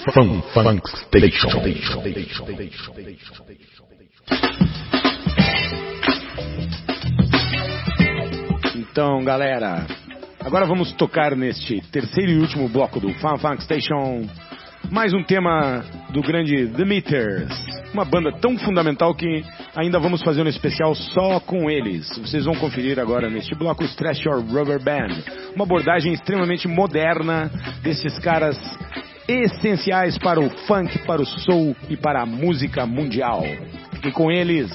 Funk Station. Então, galera, agora vamos tocar neste terceiro e último bloco do Funk Station mais um tema do grande The Meters, uma banda tão fundamental que ainda vamos fazer um especial só com eles. Vocês vão conferir agora neste bloco o Trash Your Rubber Band, uma abordagem extremamente moderna desses caras essenciais para o funk, para o soul e para a música mundial. E com eles...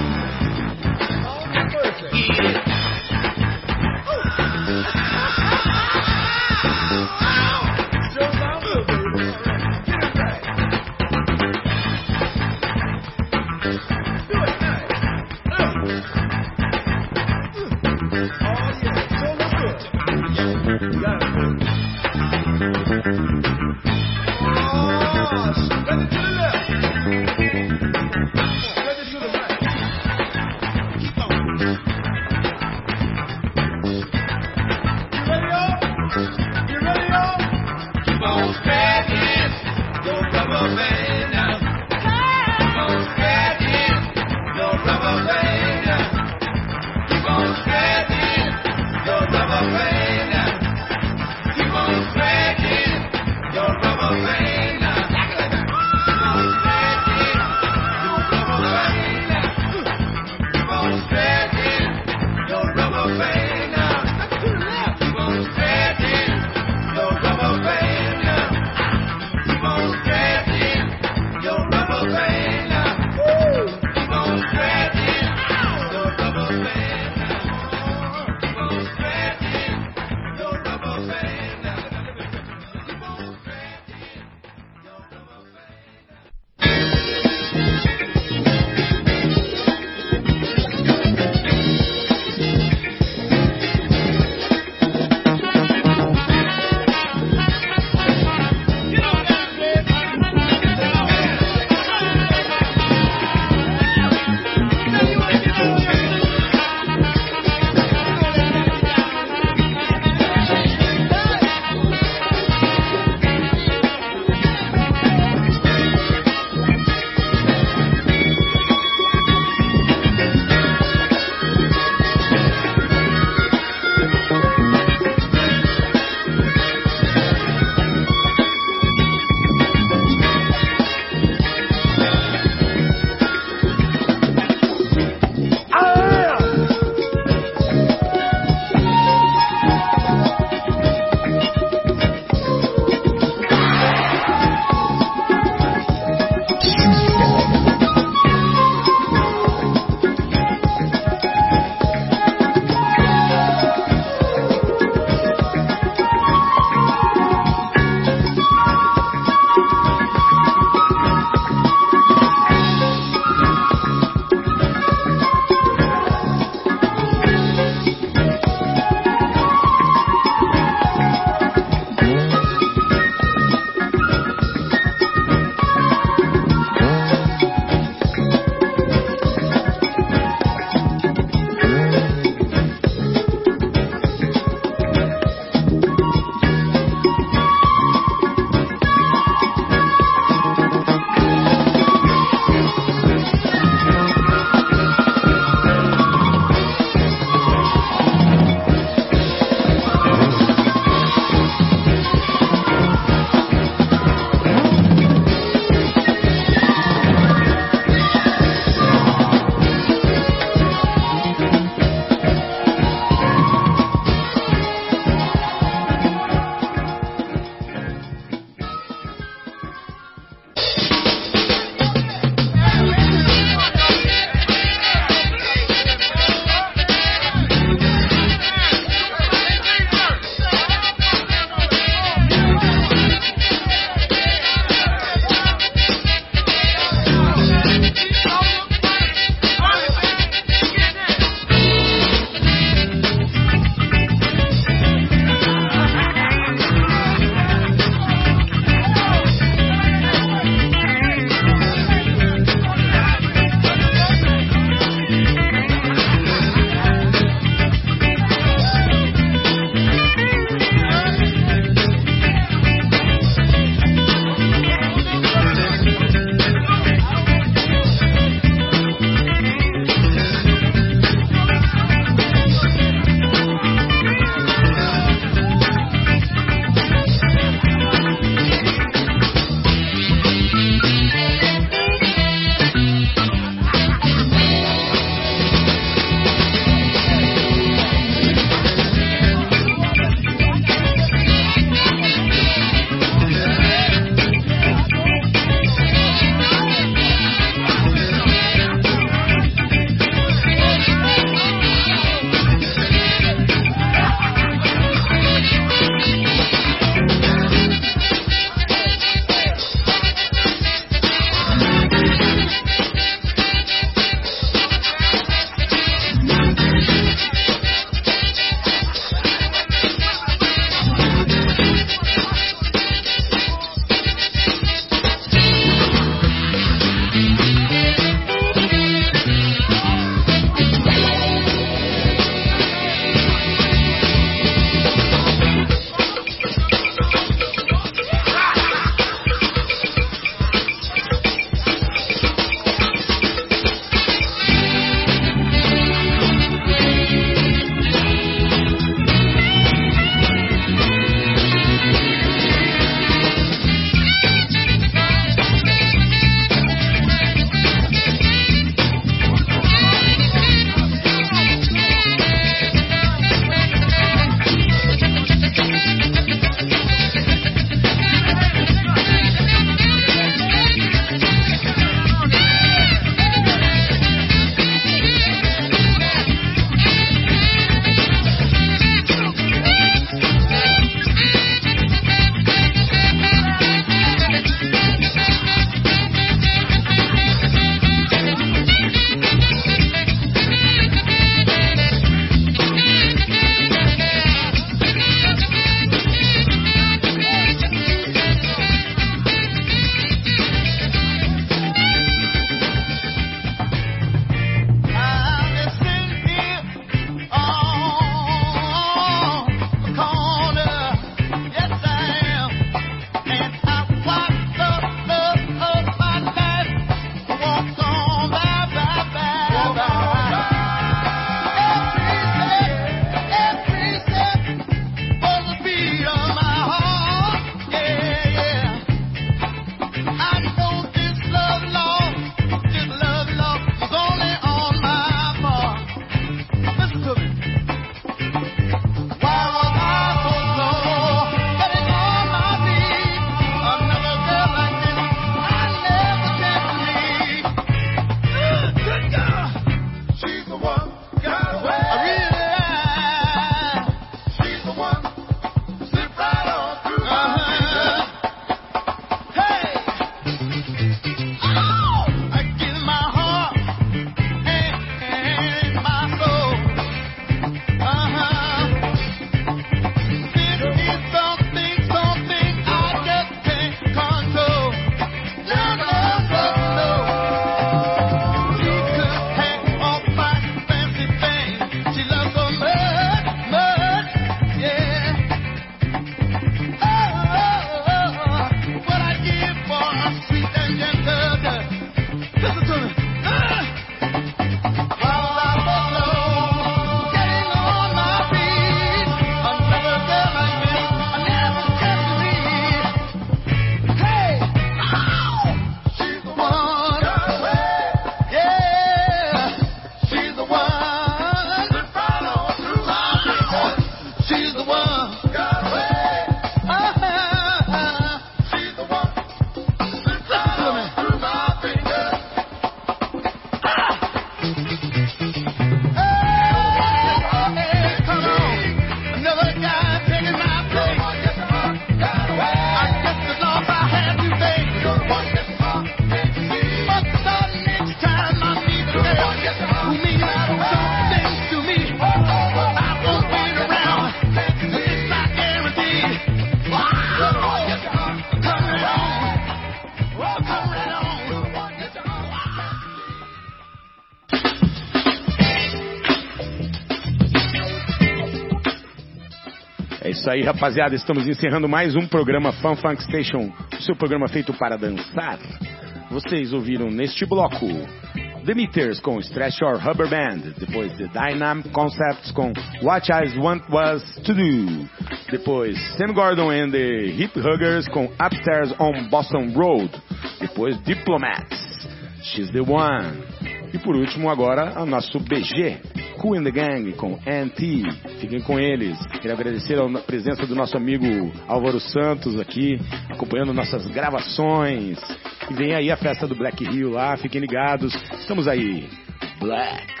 isso aí, rapaziada. Estamos encerrando mais um programa Fun Funk Station, o seu programa feito para dançar. Vocês ouviram neste bloco The Meters com Stretch Your Rubber Band, depois The Dynamic Concepts com What I Want Was To Do, depois Sam Gordon and the Hip Huggers com Upstairs on Boston Road, depois Diplomats, She's the One, e por último agora o nosso BG, Kool and the Gang com NT. Fiquem com eles. Quero agradecer a presença do nosso amigo Álvaro Santos aqui, acompanhando nossas gravações. E vem aí a festa do Black Hill lá, fiquem ligados. Estamos aí. Black.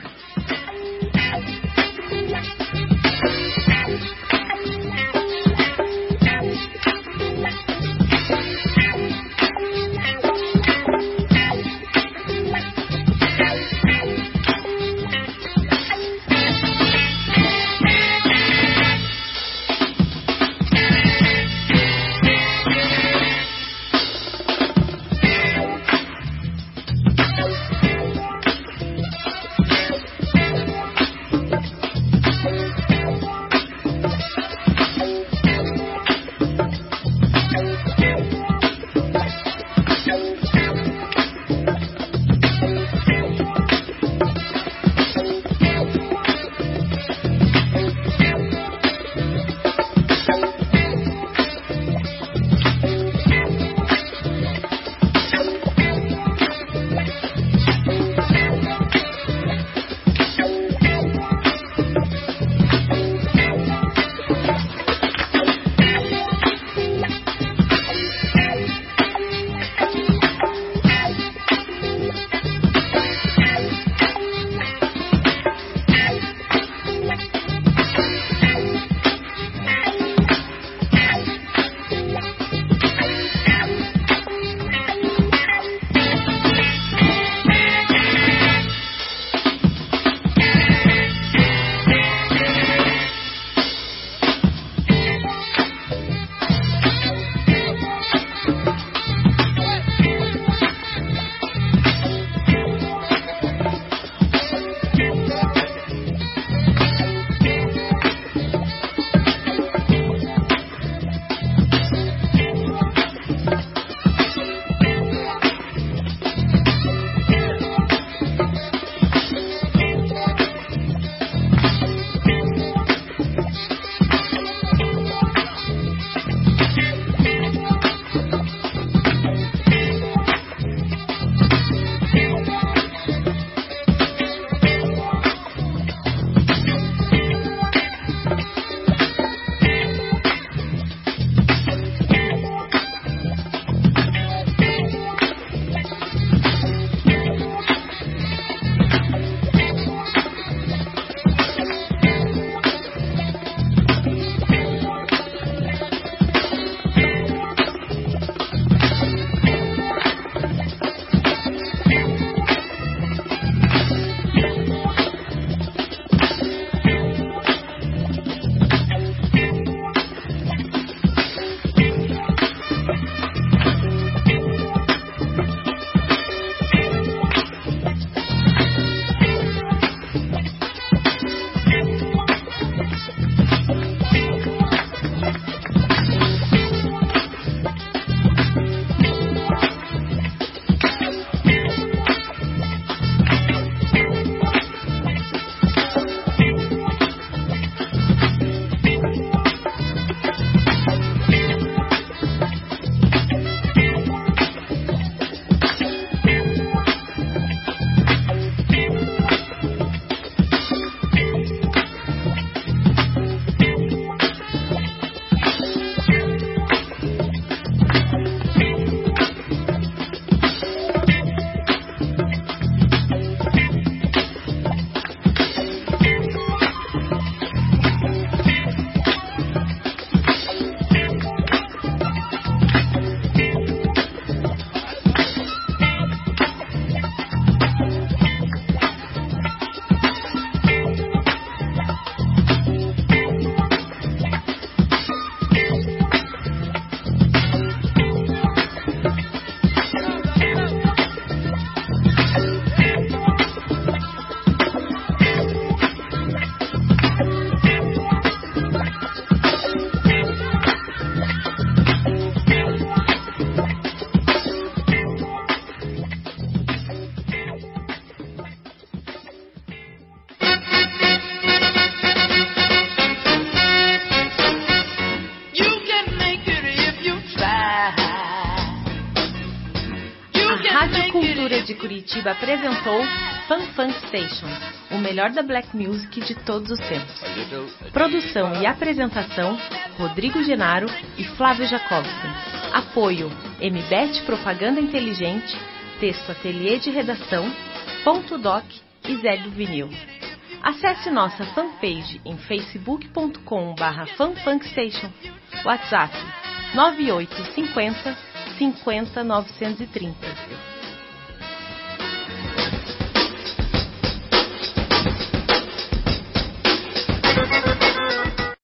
Rádio Cultura de Curitiba apresentou Funk Station, o melhor da Black Music de todos os tempos. Produção e apresentação, Rodrigo Genaro e Flávio Jacobsen. Apoio, MBET Propaganda Inteligente, Texto Ateliê de Redação, Ponto Doc e Zé do Vinil. Acesse nossa fanpage em facebook.com/fanfunkstation. WhatsApp 9850 50 930.